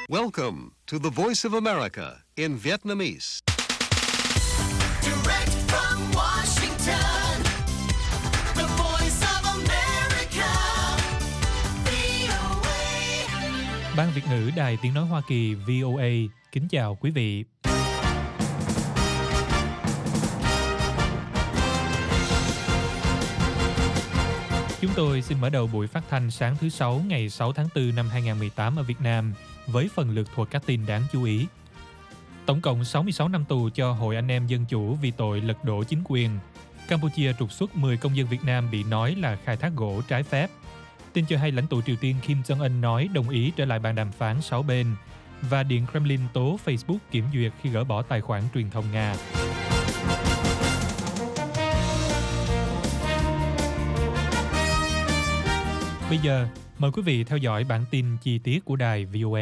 Welcome to the Voice of America in Vietnamese. Direct from Washington, the Voice of America, VOA. Ban Việt ngữ Đài Tiếng nói Hoa Kỳ VOA kính chào quý vị. Chúng tôi xin mở đầu buổi phát thanh sáng thứ Sáu ngày 6 tháng 4 năm 2018 ở Việt Nam với phần lược thuộc các tin đáng chú ý. Tổng cộng 66 năm tù cho Hội Anh em Dân Chủ vì tội lật đổ chính quyền. Campuchia trục xuất 10 công dân Việt Nam bị nói là khai thác gỗ trái phép. Tin cho hay lãnh tụ Triều Tiên Kim Jong-un nói đồng ý trở lại bàn đàm phán 6 bên. Và Điện Kremlin tố Facebook kiểm duyệt khi gỡ bỏ tài khoản truyền thông Nga. Bây giờ, mời quý vị theo dõi bản tin chi tiết của đài VOA.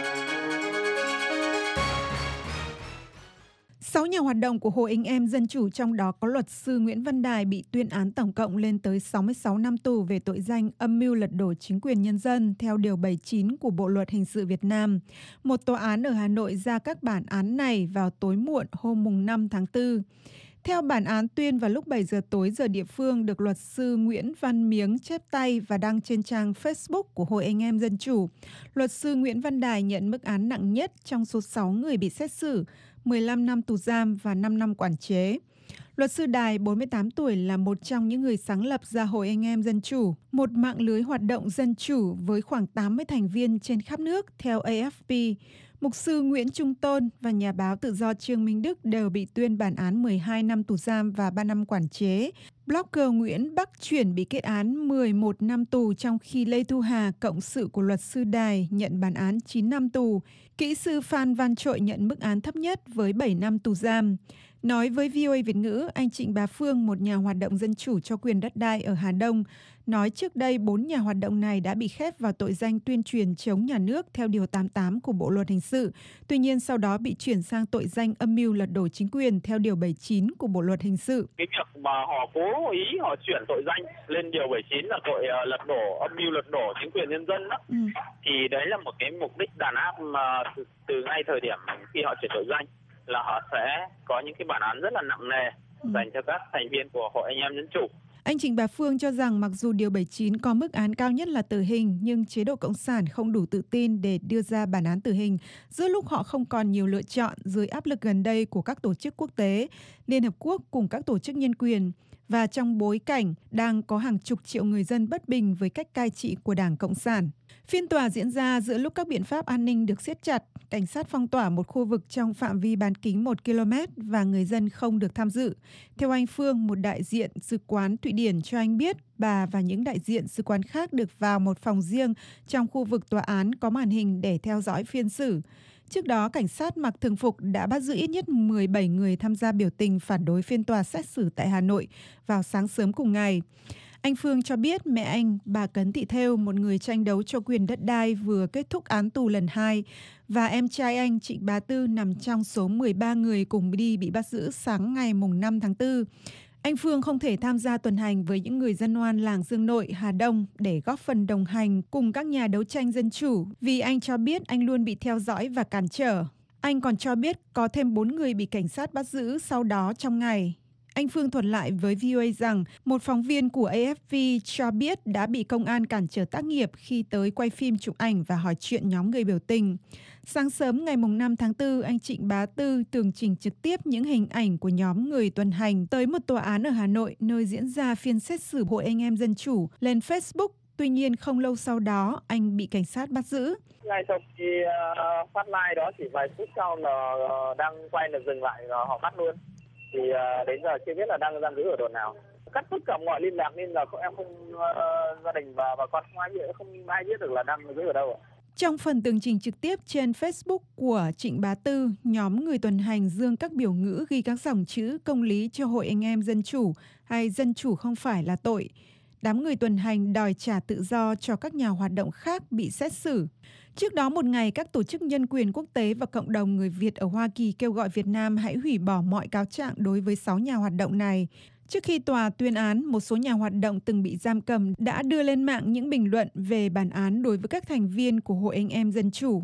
6 nhà hoạt động của Hội Anh em Dân Chủ, trong đó có luật sư Nguyễn Văn Đài, bị tuyên án tổng cộng lên tới 66 năm tù về tội danh âm mưu lật đổ chính quyền nhân dân theo Điều 79 của Bộ Luật Hình sự Việt Nam. Một tòa án ở Hà Nội ra các bản án này vào tối muộn hôm 5 tháng 4. Theo bản án tuyên vào lúc 7 giờ tối giờ địa phương, được luật sư Nguyễn Văn Miếng chép tay và đăng trên trang Facebook của Hội Anh em Dân Chủ, luật sư Nguyễn Văn Đài nhận mức án nặng nhất trong số 6 người bị xét xử, 15 năm tù giam và 5 năm quản chế. Luật sư Đài, 48 tuổi, là một trong những người sáng lập ra Hội Anh em Dân Chủ, một mạng lưới hoạt động dân chủ với khoảng 80 thành viên trên khắp nước, theo AFP. Mục sư Nguyễn Trung Tôn và nhà báo tự do Trương Minh Đức đều bị tuyên bản án 12 năm tù giam và 3 năm quản chế. Blogger Nguyễn Bắc Chuyển bị kết án 11 năm tù, trong khi Lê Thu Hà, cộng sự của luật sư Đài, nhận bản án 9 năm tù. Kỹ sư Phan Văn Trội nhận mức án thấp nhất với 7 năm tù giam. Nói với VOA Việt ngữ, anh Trịnh Bá Phương, một nhà hoạt động dân chủ cho quyền đất đai ở Hà Đông, nói trước đây 4 nhà hoạt động này đã bị khép vào tội danh tuyên truyền chống nhà nước theo Điều 88 của Bộ Luật Hình sự. Tuy nhiên sau đó bị chuyển sang tội danh âm mưu lật đổ chính quyền theo Điều 79 của Bộ Luật Hình sự. Cái việc mà họ cố ý họ chuyển tội danh lên Điều 79 là tội lật đổ, âm mưu lật đổ chính quyền nhân dân đó. Thì đấy là một cái mục đích đàn áp mà từ ngay thời điểm khi họ chuyển tội danh là họ sẽ có những cái bản án rất là nặng nề dành cho các thành viên của Hội Anh em Dân Chủ. Anh Trịnh Bá Phương cho rằng mặc dù Điều 79 có mức án cao nhất là tử hình, nhưng chế độ Cộng sản không đủ tự tin để đưa ra bản án tử hình giữa lúc họ không còn nhiều lựa chọn dưới áp lực gần đây của các tổ chức quốc tế, Liên Hợp Quốc cùng các tổ chức nhân quyền, và trong bối cảnh đang có hàng chục triệu người dân bất bình với cách cai trị của Đảng Cộng sản. Phiên tòa diễn ra giữa lúc các biện pháp an ninh được siết chặt, cảnh sát phong tỏa một khu vực trong phạm vi bán kính 1 km và người dân không được tham dự. Theo anh Phương, một đại diện sứ quán Thụy Điển, cho anh biết bà và những đại diện sứ quán khác được vào một phòng riêng trong khu vực tòa án có màn hình để theo dõi phiên xử. Trước đó, cảnh sát mặc thường phục đã bắt giữ ít nhất 17 người tham gia biểu tình phản đối phiên tòa xét xử tại Hà Nội vào sáng sớm cùng ngày. Anh Phương cho biết mẹ anh, bà Cấn Thị Thêu, một người tranh đấu cho quyền đất đai, vừa kết thúc án tù lần 2, và em trai anh Trịnh Bá Tư nằm trong số 13 người cùng đi bị bắt giữ sáng ngày 5 tháng 4. Anh Phương không thể tham gia tuần hành với những người dân oan làng Dương Nội, Hà Đông để góp phần đồng hành cùng các nhà đấu tranh dân chủ, vì anh cho biết anh luôn bị theo dõi và cản trở. Anh còn cho biết có thêm 4 người bị cảnh sát bắt giữ sau đó trong ngày. Anh Phương thuật lại với VOA rằng một phóng viên của AFP cho biết đã bị công an cản trở tác nghiệp khi tới quay phim chụp ảnh và hỏi chuyện nhóm người biểu tình. Sáng sớm ngày 5 tháng 4, anh Trịnh Bá Tư tường trình trực tiếp những hình ảnh của nhóm người tuần hành tới một tòa án ở Hà Nội, nơi diễn ra phiên xét xử Hội Anh em Dân Chủ, lên Facebook. Tuy nhiên không lâu sau đó, anh bị cảnh sát bắt giữ. Ngay sau khi phát live đó chỉ vài phút sau là đang quay là dừng lại và họ bắt luôn. Thì đến giờ chưa biết là đang giam giữ ở đồn nào. Cắt tất cả mọi liên lạc nên là em không, gia đình và bà con không ai biết được là đang giữ ở đâu ạ. Trong phần tường trình trực tiếp trên Facebook của Trịnh Bá Tư, nhóm người tuần hành dương các biểu ngữ ghi các dòng chữ công lý cho Hội Anh em Dân Chủ hay dân chủ không phải là tội. Đám người tuần hành đòi trả tự do cho các nhà hoạt động khác bị xét xử. Trước đó một ngày, các tổ chức nhân quyền quốc tế và cộng đồng người Việt ở Hoa Kỳ kêu gọi Việt Nam hãy hủy bỏ mọi cáo trạng đối với 6 nhà hoạt động này. Trước khi tòa tuyên án, một số nhà hoạt động từng bị giam cầm đã đưa lên mạng những bình luận về bản án đối với các thành viên của Hội Anh em Dân Chủ.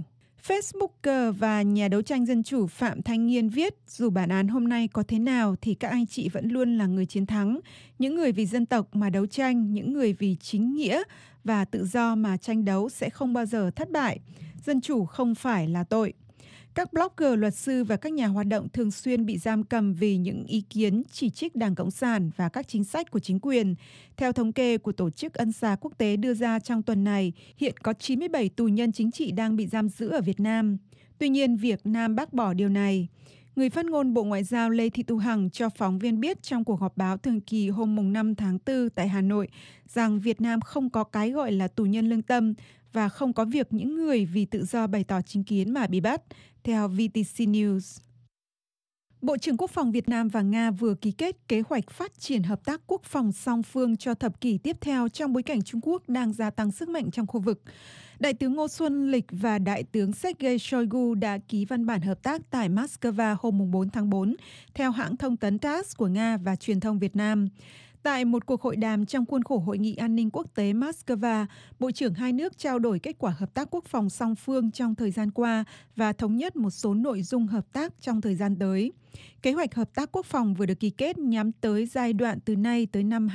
Facebooker và nhà đấu tranh dân chủ Phạm Thanh Nghiên viết, dù bản án hôm nay có thế nào thì các anh chị vẫn luôn là người chiến thắng. Những người vì dân tộc mà đấu tranh, những người vì chính nghĩa và tự do mà tranh đấu sẽ không bao giờ thất bại. Dân chủ không phải là tội. Các blogger, luật sư và các nhà hoạt động thường xuyên bị giam cầm vì những ý kiến chỉ trích Đảng Cộng sản và các chính sách của chính quyền. Theo thống kê của Tổ chức Ân xá Quốc tế đưa ra trong tuần này, hiện có 97 tù nhân chính trị đang bị giam giữ ở Việt Nam. Tuy nhiên, Việt Nam bác bỏ điều này. Người phát ngôn Bộ Ngoại giao Lê Thị Thu Hằng cho phóng viên biết trong cuộc họp báo thường kỳ hôm 5 tháng 4 tại Hà Nội rằng Việt Nam không có cái gọi là tù nhân lương tâm và không có việc những người vì tự do bày tỏ chính kiến mà bị bắt, theo VTC News. Bộ trưởng Quốc phòng Việt Nam và Nga vừa ký kết kế hoạch phát triển hợp tác quốc phòng song phương cho thập kỷ tiếp theo trong bối cảnh Trung Quốc đang gia tăng sức mạnh trong khu vực. Đại tướng Ngô Xuân Lịch và Đại tướng Sergei Shoigu đã ký văn bản hợp tác tại Moscow hôm 4 tháng 4, theo hãng thông tấn TASS của Nga và truyền thông Việt Nam. Tại một cuộc hội đàm trong khuôn khổ Hội nghị An ninh Quốc tế Moscow, Bộ trưởng hai nước trao đổi kết quả hợp tác quốc phòng song phương trong thời gian qua và thống nhất một số nội dung hợp tác trong thời gian tới. Kế hoạch hợp tác quốc phòng vừa được ký kết nhắm tới giai đoạn từ nay tới năm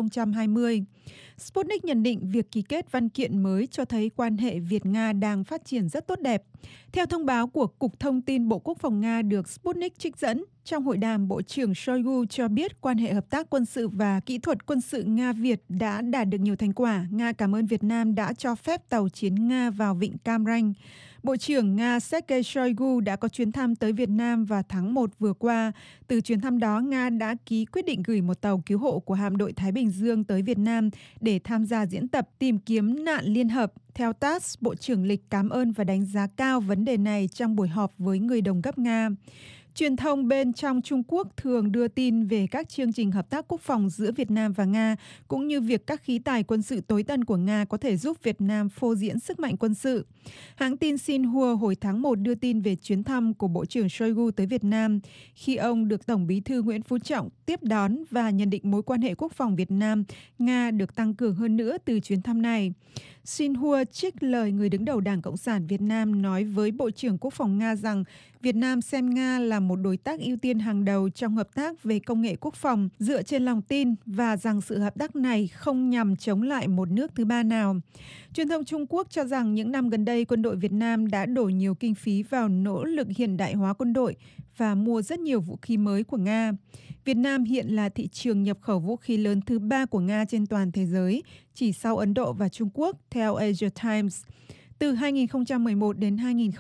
2020. Sputnik nhận định việc ký kết văn kiện mới cho thấy quan hệ Việt-Nga đang phát triển rất tốt đẹp. Theo thông báo của Cục Thông tin Bộ Quốc phòng Nga được Sputnik trích dẫn, trong hội đàm, Bộ trưởng Shoigu cho biết quan hệ hợp tác quân sự và kỹ thuật quân sự Nga-Việt đã đạt được nhiều thành quả. Nga cảm ơn Việt Nam đã cho phép tàu chiến Nga vào vịnh Cam Ranh. Bộ trưởng Nga Sergei Shoigu đã có chuyến thăm tới Việt Nam vào tháng 1 vừa qua. Từ chuyến thăm đó, Nga đã ký quyết định gửi một tàu cứu hộ của hạm đội Thái Bình Dương tới Việt Nam để tham gia diễn tập tìm kiếm nạn liên hợp. Theo TASS, Bộ trưởng Lịch cảm ơn và đánh giá cao vấn đề này trong buổi họp với người đồng cấp Nga. Truyền thông bên trong Trung Quốc thường đưa tin về các chương trình hợp tác quốc phòng giữa Việt Nam và Nga, cũng như việc các khí tài quân sự tối tân của Nga có thể giúp Việt Nam phô diễn sức mạnh quân sự. Hãng tin Xinhua hồi tháng 1 đưa tin về chuyến thăm của Bộ trưởng Shoigu tới Việt Nam, khi ông được Tổng bí thư Nguyễn Phú Trọng tiếp đón và nhận định mối quan hệ quốc phòng Việt Nam-Nga được tăng cường hơn nữa từ chuyến thăm này. Xinhua trích lời người đứng đầu Đảng Cộng sản Việt Nam nói với Bộ trưởng Quốc phòng Nga rằng Việt Nam xem Nga là một đối tác ưu tiên hàng đầu trong hợp tác về công nghệ quốc phòng dựa trên lòng tin và rằng sự hợp tác này không nhằm chống lại một nước thứ ba nào. Truyền thông Trung Quốc cho rằng những năm gần đây, quân đội Việt Nam đã đổ nhiều kinh phí vào nỗ lực hiện đại hóa quân đội và mua rất nhiều vũ khí mới của Nga. Việt Nam hiện là thị trường nhập khẩu vũ khí lớn thứ 3 của Nga trên toàn thế giới, chỉ sau Ấn Độ và Trung Quốc, theo Asia Times. Từ 2011 đến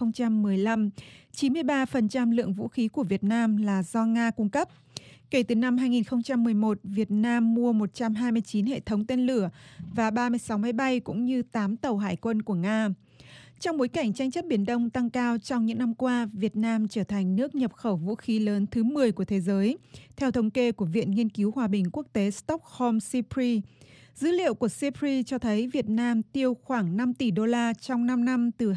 2015, 93% lượng vũ khí của Việt Nam là do Nga cung cấp. Kể từ năm 2011, Việt Nam mua 129 hệ thống tên lửa và 36 máy bay cũng như 8 tàu hải quân của Nga. Trong bối cảnh tranh chấp Biển Đông tăng cao trong những năm qua, Việt Nam trở thành nước nhập khẩu vũ khí lớn thứ 10 của thế giới, theo thống kê của Viện Nghiên cứu Hòa bình Quốc tế Stockholm SIPRI. Dữ liệu của SIPRI cho thấy Việt Nam tiêu khoảng 5 tỷ đô la trong 5 năm từ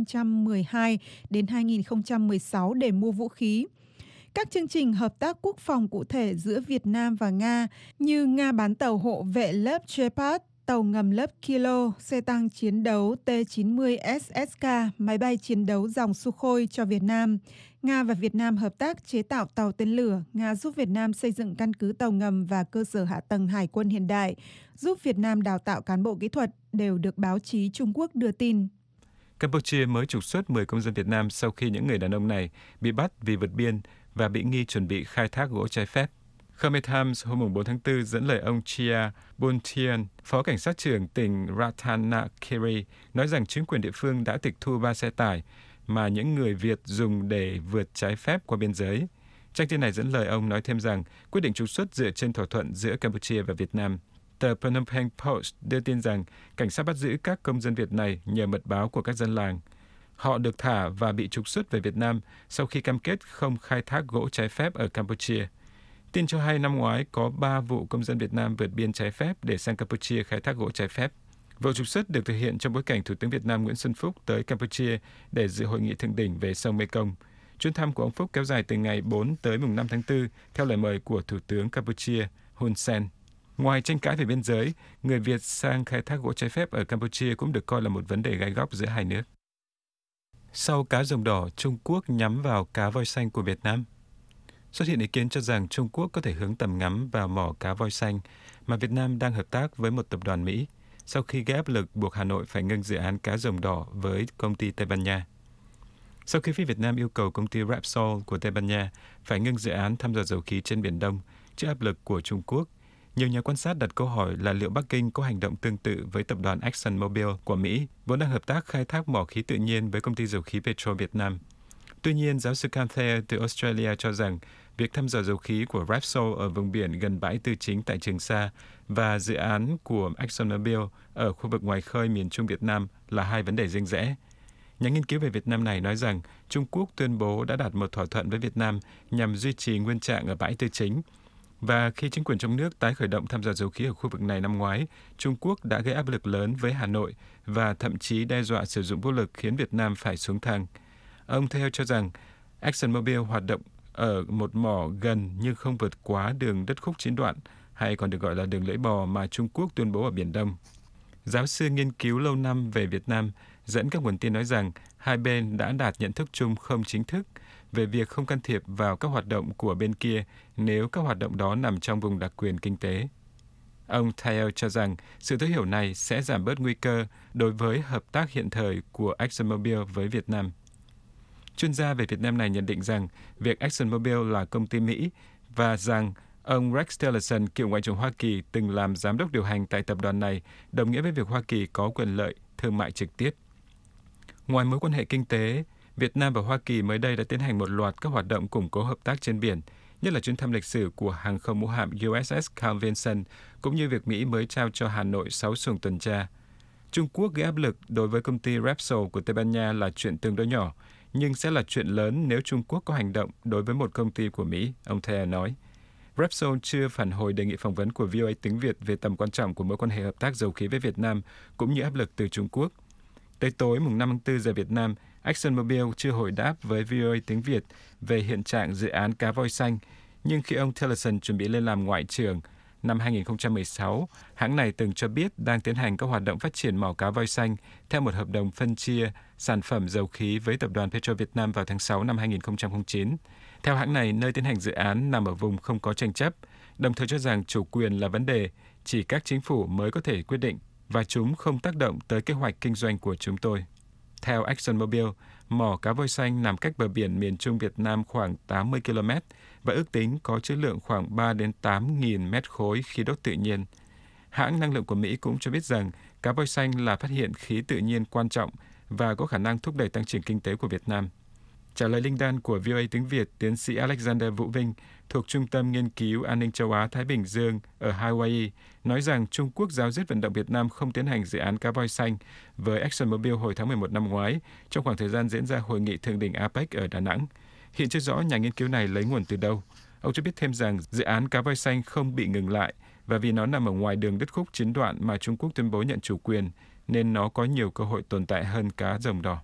2012 đến 2016 để mua vũ khí. Các chương trình hợp tác quốc phòng cụ thể giữa Việt Nam và Nga như Nga bán tàu hộ vệ lớp Shepard, tàu ngầm lớp Kilo, xe tăng chiến đấu T-90 SSK, máy bay chiến đấu dòng Sukhoi cho Việt Nam. Nga và Việt Nam hợp tác chế tạo tàu tên lửa. Nga giúp Việt Nam xây dựng căn cứ tàu ngầm và cơ sở hạ tầng hải quân hiện đại, giúp Việt Nam đào tạo cán bộ kỹ thuật, đều được báo chí Trung Quốc đưa tin. Campuchia mới trục xuất 10 công dân Việt Nam sau khi những người đàn ông này bị bắt vì vượt biên và bị nghi chuẩn bị khai thác gỗ trái phép. Khmer Times hôm 4 tháng 4 dẫn lời ông Chia Buntian, Phó Cảnh sát trưởng tỉnh Ratanakiri, nói rằng chính quyền địa phương đã tịch thu 3 xe tải mà những người Việt dùng để vượt trái phép qua biên giới. Trang tin này dẫn lời ông nói thêm rằng quyết định trục xuất dựa trên thỏa thuận giữa Campuchia và Việt Nam. Tờ Phnom Penh Post đưa tin rằng cảnh sát bắt giữ các công dân Việt này nhờ mật báo của các dân làng. Họ được thả và bị trục xuất về Việt Nam sau khi cam kết không khai thác gỗ trái phép ở Campuchia. Tin cho hay năm ngoái có 3 vụ công dân Việt Nam vượt biên trái phép để sang Campuchia khai thác gỗ trái phép. Vụ trục xuất được thực hiện trong bối cảnh Thủ tướng Việt Nam Nguyễn Xuân Phúc tới Campuchia để dự hội nghị thượng đỉnh về sông Mekong. Chuyến thăm của ông Phúc kéo dài từ ngày 4 tới mùng 5 tháng 4 theo lời mời của Thủ tướng Campuchia Hun Sen. Ngoài tranh cãi về biên giới, người Việt sang khai thác gỗ trái phép ở Campuchia cũng được coi là một vấn đề gai góc giữa hai nước. Sau cá rồng đỏ, Trung Quốc nhắm vào cá voi xanh của Việt Nam. Xuất hiện ý kiến cho rằng Trung Quốc có thể hướng tầm ngắm vào mỏ cá voi xanh mà Việt Nam đang hợp tác với một tập đoàn Mỹ sau khi gây áp lực buộc Hà Nội phải ngưng dự án cá rồng đỏ với công ty Tây Ban Nha. Sau khi phía Việt Nam yêu cầu công ty Repsol của Tây Ban Nha phải ngưng dự án thăm dò dầu khí trên Biển Đông trước áp lực của Trung Quốc, nhiều nhà quan sát đặt câu hỏi là liệu Bắc Kinh có hành động tương tự với tập đoàn ExxonMobil của Mỹ, vốn đang hợp tác khai thác mỏ khí tự nhiên với công ty dầu khí Petro Việt Nam. Tuy nhiên, giáo sư Cam Thayer từ Australia cho rằng việc thăm dò dầu khí của Repsol ở vùng biển gần bãi tư chính tại Trường Sa và dự án của ExxonMobil ở khu vực ngoài khơi miền Trung Việt Nam là hai vấn đề riêng rẽ. Nhà nghiên cứu về Việt Nam này nói rằng Trung Quốc tuyên bố đã đạt một thỏa thuận với Việt Nam nhằm duy trì nguyên trạng ở bãi tư chính. Và khi chính quyền trong nước tái khởi động thăm dò dầu khí ở khu vực này năm ngoái, Trung Quốc đã gây áp lực lớn với Hà Nội và thậm chí đe dọa sử dụng vũ lực khiến Việt Nam phải xuống thang. Ông Theo cho rằng ExxonMobil hoạt động ở một mỏ gần nhưng không vượt quá đường đất khúc chín đoạn, hay còn được gọi là đường lưỡi bò mà Trung Quốc tuyên bố ở Biển Đông. Giáo sư nghiên cứu lâu năm về Việt Nam dẫn các nguồn tin nói rằng hai bên đã đạt nhận thức chung không chính thức về việc không can thiệp vào các hoạt động của bên kia nếu các hoạt động đó nằm trong vùng đặc quyền kinh tế. Ông Thayer cho rằng sự thấu hiểu này sẽ giảm bớt nguy cơ đối với hợp tác hiện thời của ExxonMobil với Việt Nam. Chuyên gia về Việt Nam này nhận định rằng việc ExxonMobil là công ty Mỹ và rằng ông Rex Tillerson, cựu Ngoại trưởng Hoa Kỳ, từng làm giám đốc điều hành tại tập đoàn này, đồng nghĩa với việc Hoa Kỳ có quyền lợi thương mại trực tiếp. Ngoài mối quan hệ kinh tế, Việt Nam và Hoa Kỳ mới đây đã tiến hành một loạt các hoạt động củng cố hợp tác trên biển, nhất là chuyến thăm lịch sử của hàng không mẫu hạm USS Carl Vinson, cũng như việc Mỹ mới trao cho Hà Nội 6 xuồng tuần tra. Trung Quốc gây áp lực đối với công ty Repsol của Tây Ban Nha là chuyện tương đối nhỏ, nhưng sẽ là chuyện lớn nếu Trung Quốc có hành động đối với một công ty của Mỹ, ông Thayer nói. Repsol chưa phản hồi đề nghị phỏng vấn của VOA tiếng Việt về tầm quan trọng của mối quan hệ hợp tác dầu khí với Việt Nam, cũng như áp lực từ Trung Quốc. Tới tối mùng 5 tháng 4 giờ Việt Nam, ExxonMobil chưa hồi đáp với VOA tiếng Việt về hiện trạng dự án cá voi xanh, nhưng khi ông Tillerson chuẩn bị lên làm ngoại trưởng năm 2016, hãng này từng cho biết đang tiến hành các hoạt động phát triển mỏ cá voi xanh theo một hợp đồng phân chia sản phẩm dầu khí với tập đoàn Petro Việt Nam vào tháng 6 năm 2009. Theo hãng này, nơi tiến hành dự án nằm ở vùng không có tranh chấp, đồng thời cho rằng chủ quyền là vấn đề chỉ các chính phủ mới có thể quyết định và chúng không tác động tới kế hoạch kinh doanh của chúng tôi. Theo ExxonMobil, mỏ cá voi xanh nằm cách bờ biển miền Trung Việt Nam khoảng 80 km và ước tính có trữ lượng khoảng 3 đến 8 nghìn mét khối khí đốt tự nhiên. Hãng năng lượng của Mỹ cũng cho biết rằng cá voi xanh là phát hiện khí tự nhiên quan trọng và có khả năng thúc đẩy tăng trưởng kinh tế của Việt Nam. Trả lời linh đan của VOA tiếng Việt, tiến sĩ Alexander Vũ Vinh thuộc Trung tâm Nghiên cứu An ninh châu Á-Thái Bình Dương ở Hawaii nói rằng Trung Quốc ráo riết vận động Việt Nam không tiến hành dự án cá voi xanh với ExxonMobil hồi tháng 11 năm ngoái trong khoảng thời gian diễn ra hội nghị thượng đỉnh APEC ở Đà Nẵng. Hiện chưa rõ nhà nghiên cứu này lấy nguồn từ đâu. Ông cho biết thêm rằng dự án cá voi xanh không bị ngừng lại và vì nó nằm ở ngoài đường đất khúc chín đoạn mà Trung Quốc tuyên bố nhận chủ quyền, nên nó có nhiều cơ hội tồn tại hơn cá rồng đỏ.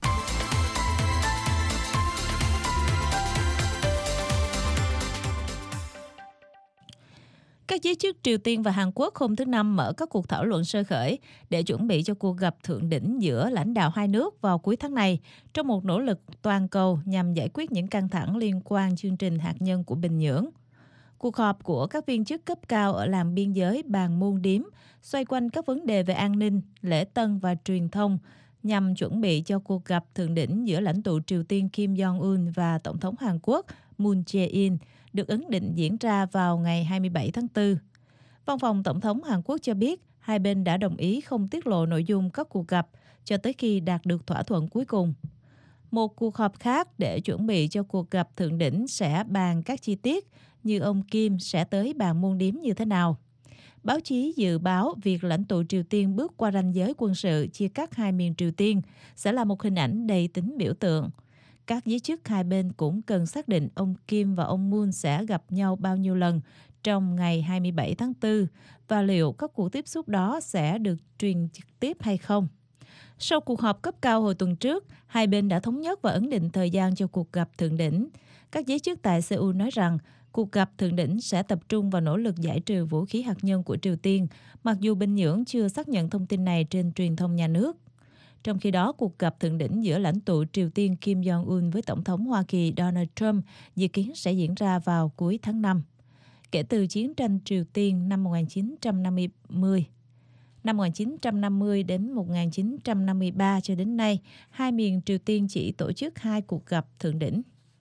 Các giới chức Triều Tiên và Hàn Quốc hôm thứ Năm mở các cuộc thảo luận sơ khởi để chuẩn bị cho cuộc gặp thượng đỉnh giữa lãnh đạo hai nước vào cuối tháng này trong một nỗ lực toàn cầu nhằm giải quyết những căng thẳng liên quan chương trình hạt nhân của Bình Nhưỡng. Cuộc họp của các viên chức cấp cao ở làng biên giới Bàn Môn Điếm xoay quanh các vấn đề về an ninh, lễ tân và truyền thông nhằm chuẩn bị cho cuộc gặp thượng đỉnh giữa lãnh tụ Triều Tiên Kim Jong-un và Tổng thống Hàn Quốc Moon Jae-in được ấn định diễn ra vào ngày 27 tháng 4. Văn phòng Tổng thống Hàn Quốc cho biết hai bên đã đồng ý không tiết lộ nội dung các cuộc gặp cho tới khi đạt được thỏa thuận cuối cùng. Một cuộc họp khác để chuẩn bị cho cuộc gặp thượng đỉnh sẽ bàn các chi tiết như ông Kim sẽ tới Bàn Môn Điếm như thế nào. Báo chí dự báo việc lãnh tụ Triều Tiên bước qua ranh giới quân sự chia cắt hai miền Triều Tiên sẽ là một hình ảnh đầy tính biểu tượng. Các giới chức hai bên cũng cần xác định ông Kim và ông Moon sẽ gặp nhau bao nhiêu lần trong ngày 27 tháng 4 và liệu các cuộc tiếp xúc đó sẽ được truyền trực tiếp hay không. Sau cuộc họp cấp cao hồi tuần trước, hai bên đã thống nhất và ấn định thời gian cho cuộc gặp thượng đỉnh. Các giới chức tại Seoul nói rằng cuộc gặp thượng đỉnh sẽ tập trung vào nỗ lực giải trừ vũ khí hạt nhân của Triều Tiên, mặc dù Bình Nhưỡng chưa xác nhận thông tin này trên truyền thông nhà nước. Trong khi đó, cuộc gặp thượng đỉnh giữa lãnh tụ Triều Tiên Kim Jong-un với Tổng thống Hoa Kỳ Donald Trump dự kiến sẽ diễn ra vào cuối tháng 5. Kể từ chiến tranh Triều Tiên năm 1950 đến 1953 cho đến nay, hai miền Triều Tiên chỉ tổ chức 2 cuộc gặp thượng đỉnh.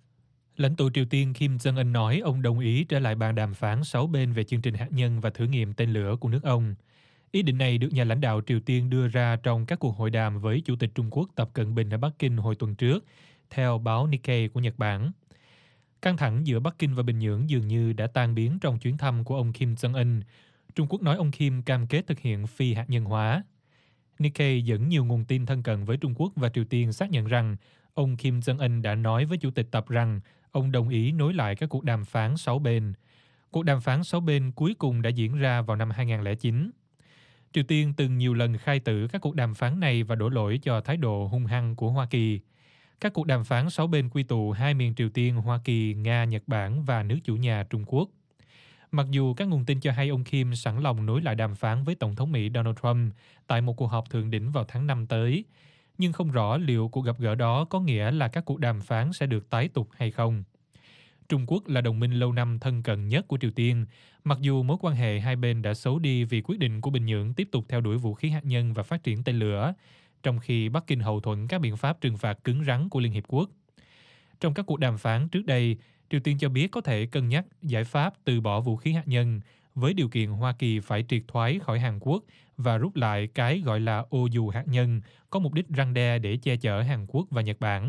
Lãnh tụ Triều Tiên Kim Jong-un nói ông đồng ý trở lại bàn đàm phán 6 bên về chương trình hạt nhân và thử nghiệm tên lửa của nước ông. Ý định này được nhà lãnh đạo Triều Tiên đưa ra trong các cuộc hội đàm với Chủ tịch Trung Quốc Tập Cận Bình ở Bắc Kinh hồi tuần trước, theo báo Nikkei của Nhật Bản. Căng thẳng giữa Bắc Kinh và Bình Nhưỡng dường như đã tan biến trong chuyến thăm của ông Kim Jong-un. Trung Quốc nói ông Kim cam kết thực hiện phi hạt nhân hóa. Nikkei dẫn nhiều nguồn tin thân cận với Trung Quốc và Triều Tiên xác nhận rằng ông Kim Jong-un đã nói với Chủ tịch Tập rằng ông đồng ý nối lại các cuộc đàm phán 6 bên. Cuộc đàm phán 6 bên cuối cùng đã diễn ra vào năm 2009. Triều Tiên từng nhiều lần khai tử các cuộc đàm phán này và đổ lỗi cho thái độ hung hăng của Hoa Kỳ. Các cuộc đàm phán 6 bên quy tụ hai miền Triều Tiên, Hoa Kỳ, Nga, Nhật Bản và nước chủ nhà Trung Quốc. Mặc dù các nguồn tin cho hay ông Kim sẵn lòng nối lại đàm phán với Tổng thống Mỹ Donald Trump tại một cuộc họp thượng đỉnh vào tháng 5 tới, nhưng không rõ liệu cuộc gặp gỡ đó có nghĩa là các cuộc đàm phán sẽ được tái tục hay không. Trung Quốc là đồng minh lâu năm thân cận nhất của Triều Tiên, mặc dù mối quan hệ hai bên đã xấu đi vì quyết định của Bình Nhưỡng tiếp tục theo đuổi vũ khí hạt nhân và phát triển tên lửa, trong khi Bắc Kinh hậu thuẫn các biện pháp trừng phạt cứng rắn của Liên Hiệp Quốc. Trong các cuộc đàm phán trước đây, Triều Tiên cho biết có thể cân nhắc giải pháp từ bỏ vũ khí hạt nhân, với điều kiện Hoa Kỳ phải triệt thoái khỏi Hàn Quốc và rút lại cái gọi là ô dù hạt nhân, có mục đích răn đe để che chở Hàn Quốc và Nhật Bản.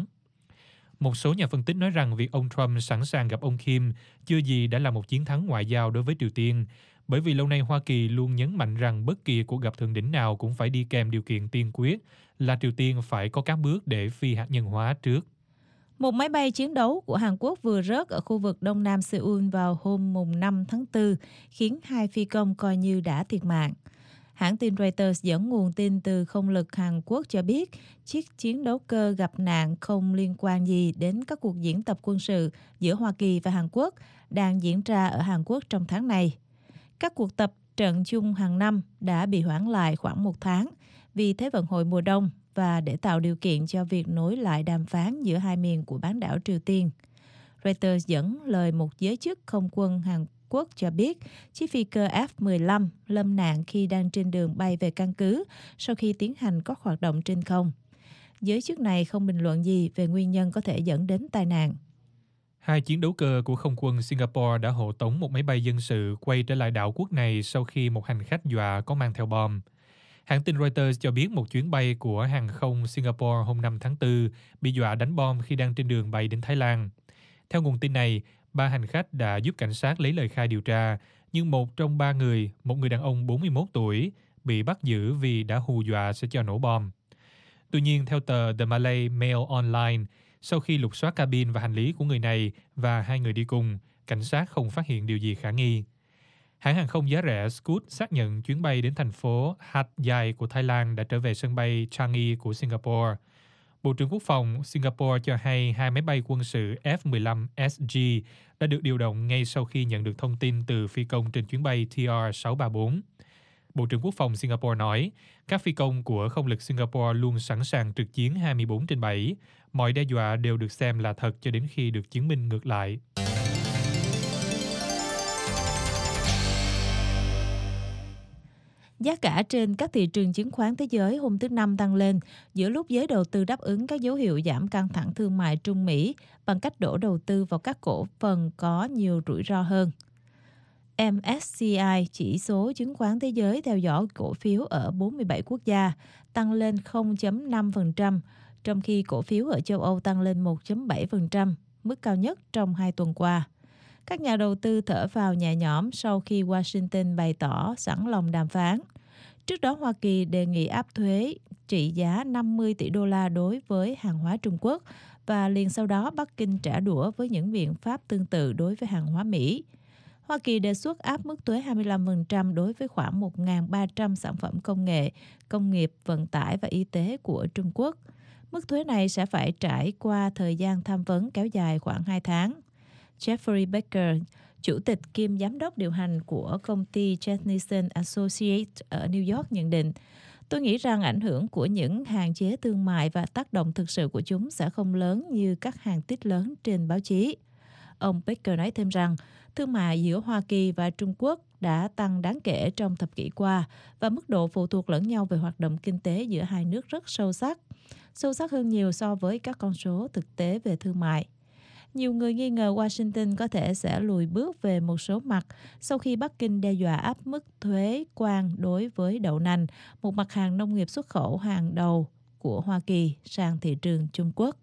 Một số nhà phân tích nói rằng việc ông Trump sẵn sàng gặp ông Kim chưa gì đã là một chiến thắng ngoại giao đối với Triều Tiên, bởi vì lâu nay Hoa Kỳ luôn nhấn mạnh rằng bất kỳ cuộc gặp thượng đỉnh nào cũng phải đi kèm điều kiện tiên quyết là Triều Tiên phải có các bước để phi hạt nhân hóa trước. Một máy bay chiến đấu của Hàn Quốc vừa rớt ở khu vực Đông Nam Seoul vào hôm mùng 5 tháng 4, khiến 2 phi công coi như đã thiệt mạng. Hãng tin Reuters dẫn nguồn tin từ không lực Hàn Quốc cho biết chiếc chiến đấu cơ gặp nạn không liên quan gì đến các cuộc diễn tập quân sự giữa Hoa Kỳ và Hàn Quốc đang diễn ra ở Hàn Quốc trong tháng này. Các cuộc tập trận chung hàng năm đã bị hoãn lại khoảng 1 tháng vì Thế vận hội mùa đông và để tạo điều kiện cho việc nối lại đàm phán giữa hai miền của bán đảo Triều Tiên. Reuters dẫn lời một giới chức không quân Hàn Quốc cho biết chiếc phi cơ F-15 lâm nạn khi đang trên đường bay về căn cứ sau khi tiến hành các hoạt động trên không. Giới chức này không bình luận gì về nguyên nhân có thể dẫn đến tai nạn. Hai chiến đấu cơ của không quân Singapore đã hộ tống một máy bay dân sự quay trở lại đảo quốc này sau khi một hành khách dọa có mang theo bom. Hãng tin Reuters cho biết một chuyến bay của hàng không Singapore hôm 5 tháng 4 bị dọa đánh bom khi đang trên đường bay đến Thái Lan. Theo nguồn tin này, 3 hành khách đã giúp cảnh sát lấy lời khai điều tra, nhưng một trong 3 người, một người đàn ông 41 tuổi, bị bắt giữ vì đã hù dọa sẽ cho nổ bom. Tuy nhiên, theo tờ The Malay Mail Online, sau khi lục soát cabin và hành lý của người này và 2 người đi cùng, cảnh sát không phát hiện điều gì khả nghi. Hãng hàng không giá rẻ Scoot xác nhận chuyến bay đến thành phố Hat Yai của Thái Lan đã trở về sân bay Changi của Singapore. Bộ trưởng Quốc phòng Singapore cho hay 2 máy bay quân sự F-15 SG đã được điều động ngay sau khi nhận được thông tin từ phi công trên chuyến bay TR-634. Bộ trưởng Quốc phòng Singapore nói, các phi công của không lực Singapore luôn sẵn sàng trực chiến 24/7. Mọi đe dọa đều được xem là thật cho đến khi được chứng minh ngược lại. Giá cả trên các thị trường chứng khoán thế giới hôm thứ Năm tăng lên giữa lúc giới đầu tư đáp ứng các dấu hiệu giảm căng thẳng thương mại Trung Mỹ bằng cách đổ đầu tư vào các cổ phần có nhiều rủi ro hơn. MSCI, chỉ số chứng khoán thế giới theo dõi cổ phiếu ở 47 quốc gia, tăng lên 0,5%, trong khi cổ phiếu ở châu Âu tăng lên 1,7%, mức cao nhất trong 2 tuần qua. Các nhà đầu tư thở vào nhẹ nhõm sau khi Washington bày tỏ sẵn lòng đàm phán. Trước đó, Hoa Kỳ đề nghị áp thuế trị giá 50 tỷ đô la đối với hàng hóa Trung Quốc và liền sau đó Bắc Kinh trả đũa với những biện pháp tương tự đối với hàng hóa Mỹ. Hoa Kỳ đề xuất áp mức thuế 25% đối với khoảng 1.300 sản phẩm công nghệ, công nghiệp, vận tải và y tế của Trung Quốc. Mức thuế này sẽ phải trải qua thời gian tham vấn kéo dài khoảng 2 tháng. Jeffrey Becker, chủ tịch kiêm giám đốc điều hành của công ty Jennison Associates ở New York nhận định, Tôi nghĩ rằng ảnh hưởng của những hạn chế thương mại và tác động thực sự của chúng sẽ không lớn như các hàng tít lớn trên báo chí. Ông Baker nói thêm rằng thương mại giữa Hoa Kỳ và Trung Quốc đã tăng đáng kể trong thập kỷ qua và mức độ phụ thuộc lẫn nhau về hoạt động kinh tế giữa hai nước rất sâu sắc hơn nhiều so với các con số thực tế về thương mại. Nhiều người nghi ngờ Washington có thể sẽ lùi bước về một số mặt sau khi Bắc Kinh đe dọa áp mức thuế quan đối với đậu nành, một mặt hàng nông nghiệp xuất khẩu hàng đầu của Hoa Kỳ sang thị trường Trung Quốc.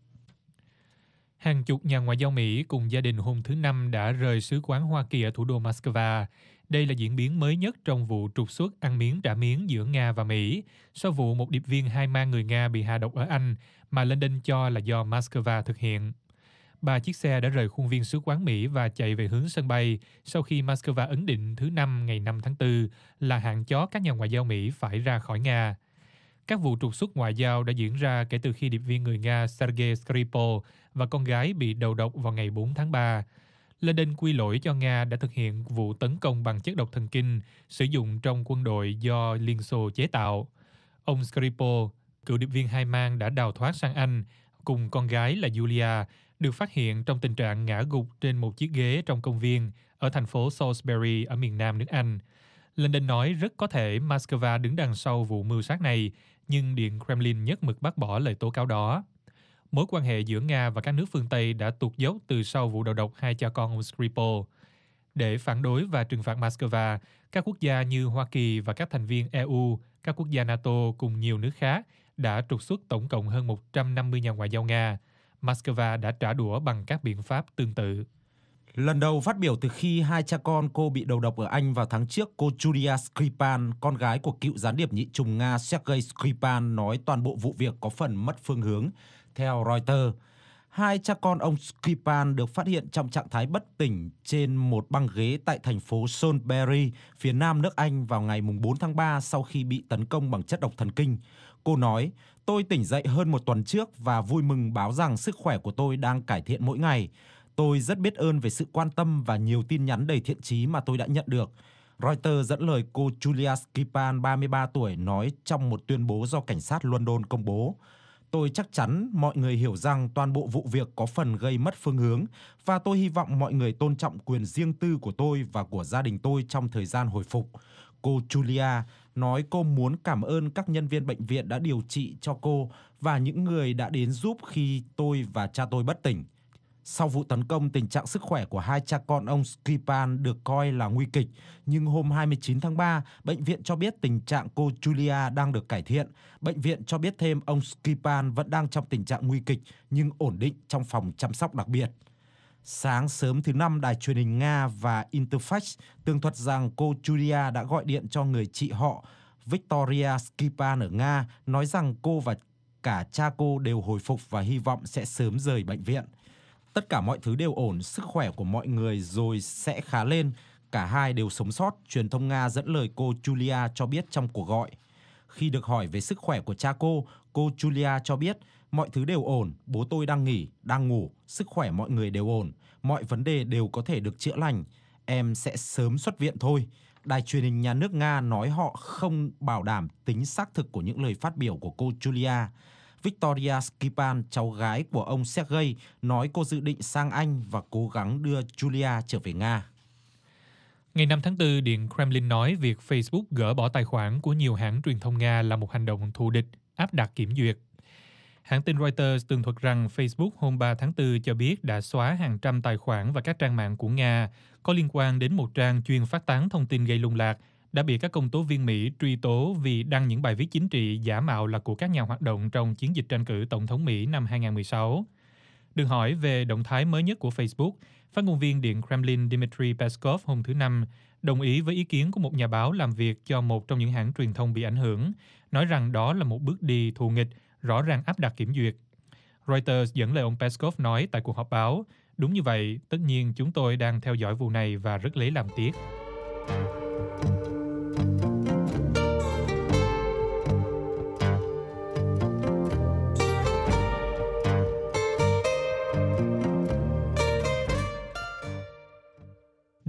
Hàng chục nhà ngoại giao Mỹ cùng gia đình hôm thứ Năm đã rời sứ quán Hoa Kỳ ở thủ đô Moscow. Đây là diễn biến mới nhất trong vụ trục xuất ăn miếng trả miếng giữa Nga và Mỹ, sau vụ một điệp viên hai mang người Nga bị hạ độc ở Anh mà London cho là do Moscow thực hiện. 3 chiếc xe đã rời khuôn viên sứ quán Mỹ và chạy về hướng sân bay sau khi Moscow ấn định thứ Năm ngày 5 tháng 4 là hạn chót các nhà ngoại giao Mỹ phải ra khỏi Nga. Các vụ trục xuất ngoại giao đã diễn ra kể từ khi điệp viên người Nga Sergei Skripal và con gái bị đầu độc vào ngày 4 tháng 3. London quy lỗi cho Nga đã thực hiện vụ tấn công bằng chất độc thần kinh sử dụng trong quân đội do Liên Xô chế tạo. Ông Skripal, cựu điệp viên hai mang đã đào thoát sang Anh, cùng con gái là Julia, được phát hiện trong tình trạng ngã gục trên một chiếc ghế trong công viên ở thành phố Salisbury ở miền nam nước Anh. London nói rất có thể Moscow đứng đằng sau vụ mưu sát này, nhưng Điện Kremlin nhất mực bác bỏ lời tố cáo đó. Mối quan hệ giữa Nga và các nước phương Tây đã tụt dốc từ sau vụ đầu độc hai cha con ông Skripal. Để phản đối và trừng phạt Moscow, các quốc gia như Hoa Kỳ và các thành viên EU, các quốc gia NATO cùng nhiều nước khác đã trục xuất tổng cộng hơn 150 nhà ngoại giao Nga. Moscow đã trả đũa bằng các biện pháp tương tự. Lần đầu phát biểu từ khi hai cha con cô bị đầu độc ở Anh vào tháng trước, cô Julia Skripal, con gái của cựu gián điệp nhị trùng Nga Sergei Skripal, nói toàn bộ vụ việc có phần mất phương hướng. Theo Reuters, hai cha con ông Skripal được phát hiện trong trạng thái bất tỉnh trên một băng ghế tại thành phố Salisbury, phía nam nước Anh vào ngày 4 tháng 3 sau khi bị tấn công bằng chất độc thần kinh. Cô nói, tôi tỉnh dậy hơn một tuần trước và vui mừng báo rằng sức khỏe của tôi đang cải thiện mỗi ngày. Tôi rất biết ơn về sự quan tâm và nhiều tin nhắn đầy thiện chí mà tôi đã nhận được. Reuters dẫn lời cô Julia Skripal, 33 tuổi, nói trong một tuyên bố do cảnh sát London công bố. Tôi chắc chắn mọi người hiểu rằng toàn bộ vụ việc có phần gây mất phương hướng và tôi hy vọng mọi người tôn trọng quyền riêng tư của tôi và của gia đình tôi trong thời gian hồi phục. Cô Julia nói cô muốn cảm ơn các nhân viên bệnh viện đã điều trị cho cô và những người đã đến giúp khi tôi và cha tôi bất tỉnh. Sau vụ tấn công, tình trạng sức khỏe của hai cha con ông Skripal được coi là nguy kịch, nhưng hôm 29 tháng 3, bệnh viện cho biết tình trạng cô Julia đang được cải thiện. Bệnh viện cho biết thêm ông Skripal vẫn đang trong tình trạng nguy kịch nhưng ổn định trong phòng chăm sóc đặc biệt. Sáng sớm thứ Năm, đài truyền hình Nga và Interfax tường thuật rằng cô Julia đã gọi điện cho người chị họ Victoria Skripal ở Nga, nói rằng cô và cả cha cô đều hồi phục và hy vọng sẽ sớm rời bệnh viện. Tất cả mọi thứ đều ổn, sức khỏe của mọi người rồi sẽ khá lên. Cả hai đều sống sót, truyền thông Nga dẫn lời cô Julia cho biết trong cuộc gọi. Khi được hỏi về sức khỏe của cha cô Julia cho biết, mọi thứ đều ổn, bố tôi đang nghỉ, đang ngủ, sức khỏe mọi người đều ổn, mọi vấn đề đều có thể được chữa lành. Em sẽ sớm xuất viện thôi. Đài truyền hình nhà nước Nga nói họ không bảo đảm tính xác thực của những lời phát biểu của cô Julia. Victoria Skripal, cháu gái của ông Sergei, nói cô dự định sang Anh và cố gắng đưa Julia trở về Nga. Ngày 5 tháng 4, Điện Kremlin nói việc Facebook gỡ bỏ tài khoản của nhiều hãng truyền thông Nga là một hành động thù địch, áp đặt kiểm duyệt. Hãng tin Reuters tường thuật rằng Facebook hôm 3 tháng 4 cho biết đã xóa hàng trăm tài khoản và các trang mạng của Nga có liên quan đến một trang chuyên phát tán thông tin gây lung lạc, đã bị các công tố viên Mỹ truy tố vì đăng những bài viết chính trị giả mạo là của các nhà hoạt động trong chiến dịch tranh cử Tổng thống Mỹ năm 2016. Được hỏi về động thái mới nhất của Facebook, phát ngôn viên Điện Kremlin Dmitry Peskov hôm thứ Năm đồng ý với ý kiến của một nhà báo làm việc cho một trong những hãng truyền thông bị ảnh hưởng, nói rằng đó là một bước đi thù nghịch, rõ ràng áp đặt kiểm duyệt. Reuters dẫn lời ông Peskov nói tại cuộc họp báo, đúng như vậy, tất nhiên chúng tôi đang theo dõi vụ này và rất lấy làm tiếc.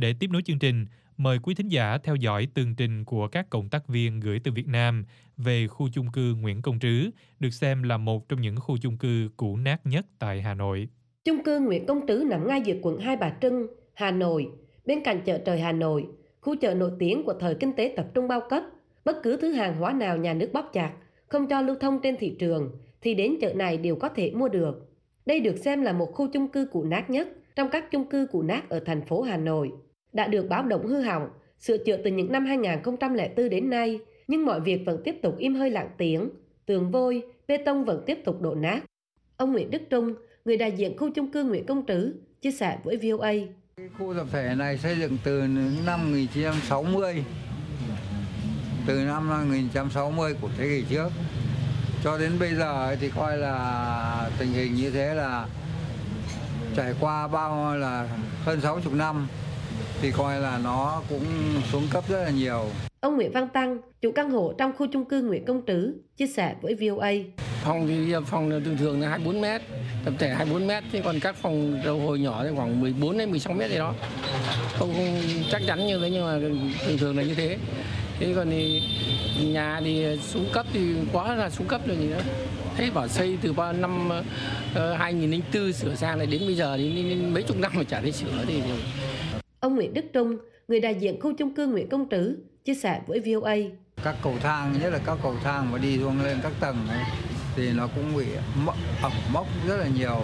Để tiếp nối chương trình, mời quý thính giả theo dõi tường trình của các cộng tác viên gửi từ Việt Nam về khu chung cư Nguyễn Công Trứ, được xem là một trong những khu chung cư cũ nát nhất tại Hà Nội. Chung cư Nguyễn Công Trứ nằm ngay giữa quận Hai Bà Trưng, Hà Nội, bên cạnh chợ Trời Hà Nội, khu chợ nổi tiếng của thời kinh tế tập trung bao cấp. Bất cứ thứ hàng hóa nào nhà nước bóp chặt, không cho lưu thông trên thị trường, thì đến chợ này đều có thể mua được. Đây được xem là một khu chung cư cũ nát nhất trong các chung cư cũ nát ở thành phố Hà Nội. Đã được báo động hư hỏng, sửa chữa từ những năm 2004 đến nay, nhưng mọi việc vẫn tiếp tục im hơi lặng tiếng. Tường vôi, bê tông vẫn tiếp tục đổ nát. Ông Nguyễn Đức Trung, người đại diện khu chung cư Nguyễn Công Trứ, chia sẻ với VOA. Khu tập thể này xây dựng từ năm 1960, từ năm 1960 của thế kỷ trước. Cho đến bây giờ thì coi là tình hình như thế là trải qua hơn 60 năm thì coi là nó cũng xuống cấp rất là nhiều. Ông Nguyễn Văn Tăng, chủ căn hộ trong khu chung cư Nguyễn Công Trứ, chia sẻ với VOA. Phòng thì thường thường là 24 m, tập thể 24 m, thế còn các phòng đầu hồi nhỏ thì khoảng 14 đến 16 m gì đó. Không chắc chắn như thế nhưng mà thường là như thế. Thế còn thì nhà thì xuống cấp thì quá là xuống cấp rồi gì nữa. Thế bảo xây từ năm 2004 sửa sang lại đến bây giờ thì mấy chục năm mà chả thấy sửa thì. Ông Nguyễn Đức Trung, người đại diện khu chung cư Nguyễn Công Trứ, chia sẻ với VOA. Các cầu thang, nhất là các cầu thang mà đi xuống lên các tầng ấy, thì nó cũng bị ẩm mốc rất là nhiều.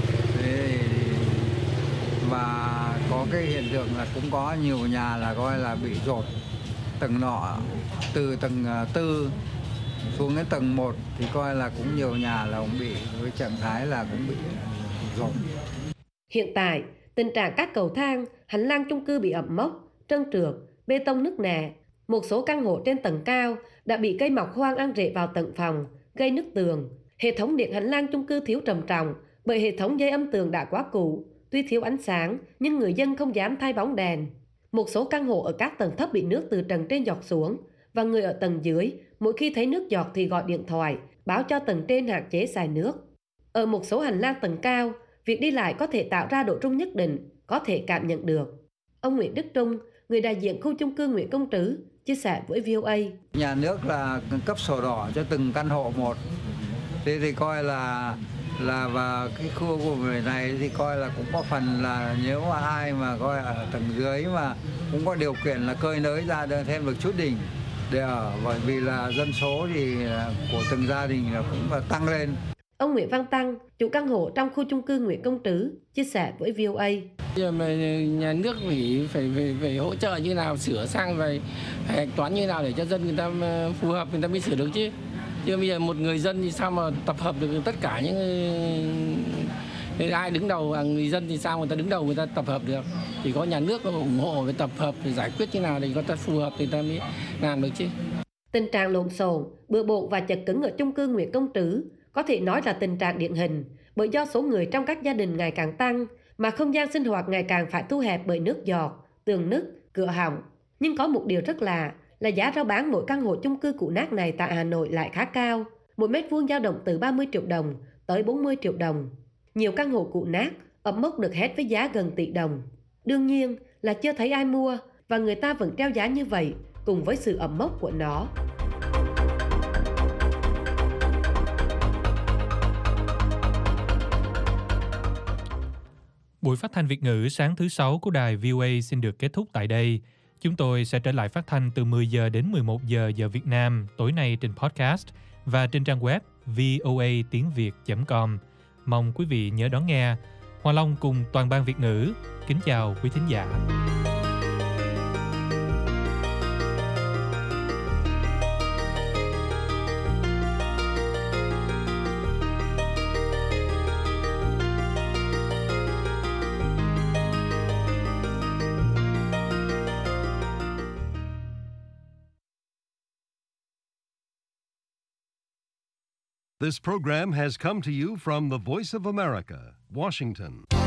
Và có cái hiện tượng là cũng có nhiều nhà là coi là bị dột tầng nọ, từ tầng 4 xuống đến tầng 1 thì coi là cũng nhiều nhà là cũng bị với trạng thái là cũng bị dột. Hiện tại, tình trạng các cầu thang, hành lang chung cư bị ẩm mốc, trơn trượt, bê tông nứt nẻ. Một số căn hộ trên tầng cao đã bị cây mọc hoang ăn rễ vào tận phòng, gây nứt tường. Hệ thống điện hành lang chung cư thiếu trầm trọng bởi hệ thống dây âm tường đã quá cũ, tuy thiếu ánh sáng nhưng người dân không dám thay bóng đèn. Một số căn hộ ở các tầng thấp bị nước từ trần trên giọt xuống và người ở tầng dưới mỗi khi thấy nước giọt thì gọi điện thoại báo cho tầng trên hạn chế xài nước. Ở một số hành lang tầng cao, việc đi lại có thể tạo ra độ rung nhất định, có thể cảm nhận được. Ông Nguyễn Đức Trung, người đại diện khu chung cư Nguyễn Công Trứ, chia sẻ với VOA. Nhà nước là cấp sổ đỏ cho từng căn hộ một. Thế thì coi là và cái khu của người này thì coi là cũng có phần là nếu mà ai mà coi ở tầng dưới mà cũng có điều kiện là cơi nới ra thêm được chút đỉnh để ở, bởi vì là dân số thì của từng gia đình là cũng tăng lên. Ông Nguyễn Văn Tăng, chủ căn hộ trong khu chung cư Nguyễn Công Trứ, chia sẻ với VOA. Giờ mà nhà nước phải hỗ trợ như nào, sửa sang phải hạch toán như nào để cho dân người ta phù hợp người ta mới sửa được chứ. Chứ bây giờ một người dân thì sao mà tập hợp được tất cả những ai đứng đầu, người dân thì sao người ta đứng đầu người ta tập hợp được. Chỉ có nhà nước ủng hộ với tập hợp để giải quyết như nào để người ta phù hợp thì người ta mới làm được chứ. Tình trạng lộn xộn, bừa bộn và chật cứng ở chung cư Nguyễn Công Trứ có thể nói là tình trạng điển hình bởi do số người trong các gia đình ngày càng tăng mà không gian sinh hoạt ngày càng phải thu hẹp bởi nước giọt, tường nứt, cửa hỏng. Nhưng có một điều rất lạ là giá rao bán mỗi căn hộ chung cư cũ nát này tại Hà Nội lại khá cao, mỗi mét vuông dao động từ 30 triệu đồng tới 40 triệu đồng. Nhiều căn hộ cũ nát ẩm mốc được hét với giá gần tỷ đồng. Đương nhiên là chưa thấy ai mua và người ta vẫn treo giá như vậy cùng với sự ẩm mốc của nó. Buổi phát thanh Việt ngữ sáng thứ Sáu của đài VOA xin được kết thúc tại đây. Chúng tôi sẽ trở lại phát thanh từ 10 giờ đến 11 giờ giờ Việt Nam tối nay trên podcast và trên trang web voatiengviet.com. Mong quý vị nhớ đón nghe. Hoa Long cùng toàn ban Việt ngữ kính chào quý thính giả. This program has come to you from the Voice of America, Washington.